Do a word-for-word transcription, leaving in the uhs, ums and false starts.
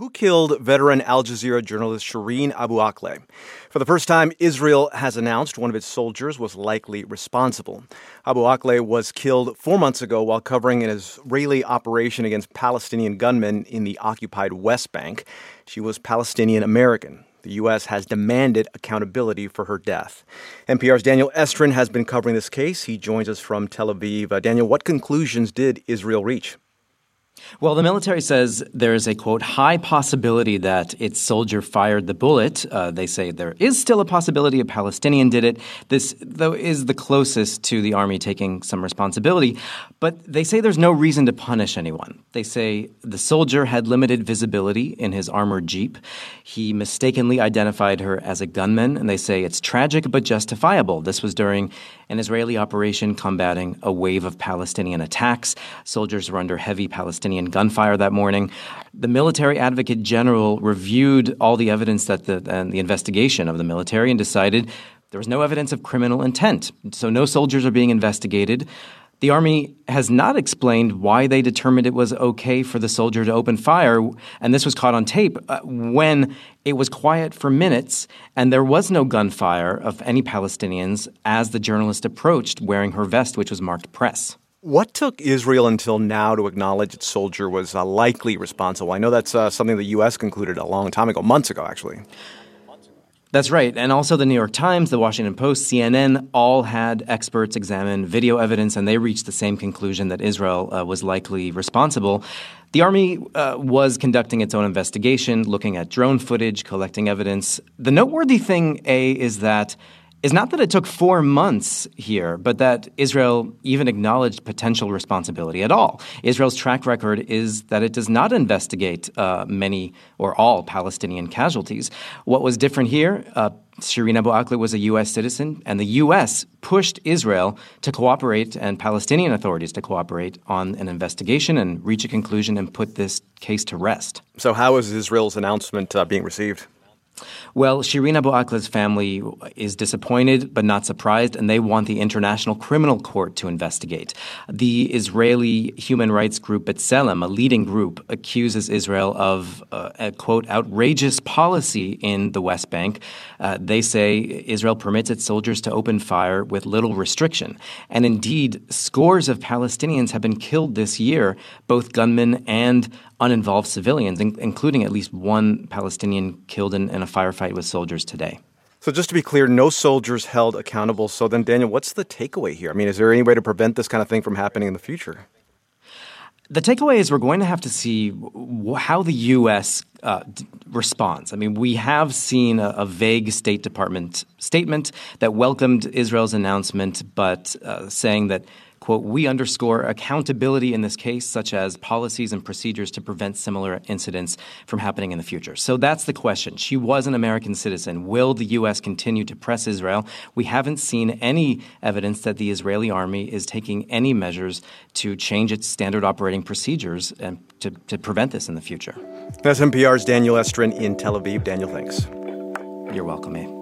who killed veteran Al Jazeera journalist Shireen Abu Akleh. For the first time, Israel has announced one of its soldiers was likely responsible. Abu Akleh was killed four months ago while covering an Israeli operation against Palestinian gunmen in the occupied West Bank. She was Palestinian American. The U S has demanded accountability for her death. N P R's Daniel Estrin has been covering this case. He joins us from Tel Aviv. Uh, Daniel, what conclusions did Israel reach? Well, the military says there is a, quote, high possibility that its soldier fired the bullet. Uh, they say there is still a possibility a Palestinian did it. This, though, is the closest to the army taking some responsibility. But they say there's no reason to punish anyone. They say the soldier had limited visibility in his armored jeep. He mistakenly identified her as a gunman, and they say it's tragic but justifiable. This was during an Israeli operation combating a wave of Palestinian attacks. Soldiers were under heavy Palestinian gunfire that morning. The military advocate general reviewed all the evidence that the and the investigation of the military and decided there was no evidence of criminal intent. So no soldiers are being investigated. The Army has not explained why they determined it was okay for the soldier to open fire, and this was caught on tape uh, when it was quiet for minutes and there was no gunfire of any Palestinians as the journalist approached wearing her vest, which was marked press. What took Israel until now to acknowledge its soldier was uh, likely responsible? I know that's uh, something the U S concluded a long time ago, months ago, actually. That's right. And also the New York Times, the Washington Post, C N N all had experts examine video evidence, and they reached the same conclusion that Israel uh, was likely responsible. The Army uh, was conducting its own investigation, looking at drone footage, collecting evidence. The noteworthy thing, A, is that is not that it took four months here, but that Israel even acknowledged potential responsibility at all. Israel's track record is that it does not investigate uh, many or all Palestinian casualties. What was different here, uh, Shireen Abu Akleh was a U S citizen, and the U S pushed Israel to cooperate and Palestinian authorities to cooperate on an investigation and reach a conclusion and put this case to rest. So how is Israel's announcement uh, being received? Well, Shireen Abu Akleh's family is disappointed but not surprised, and they want the International Criminal Court to investigate. The Israeli human rights group B'Tselem, a leading group, accuses Israel of uh, a, quote, outrageous policy in the West Bank. Uh, they say Israel permits its soldiers to open fire with little restriction. And indeed, scores of Palestinians have been killed this year, both gunmen and uninvolved civilians, in- including at least one Palestinian killed in, in a firefight with soldiers today. So just to be clear, no soldiers held accountable. So then, Daniel, what's the takeaway here? I mean, is there any way to prevent this kind of thing from happening in the future? The takeaway is we're going to have to see w- how the U S uh, d- responds. I mean, we have seen a, a vague State Department statement that welcomed Israel's announcement, but uh, saying that, quote, we underscore accountability in this case, such as policies and procedures to prevent similar incidents from happening in the future. So that's the question. She was an American citizen. Will the U S continue to press Israel? We haven't seen any evidence that the Israeli army is taking any measures to change its standard operating procedures and to, to prevent this in the future. That's N P R's Daniel Estrin in Tel Aviv. Daniel, thanks. You're welcome, Abe.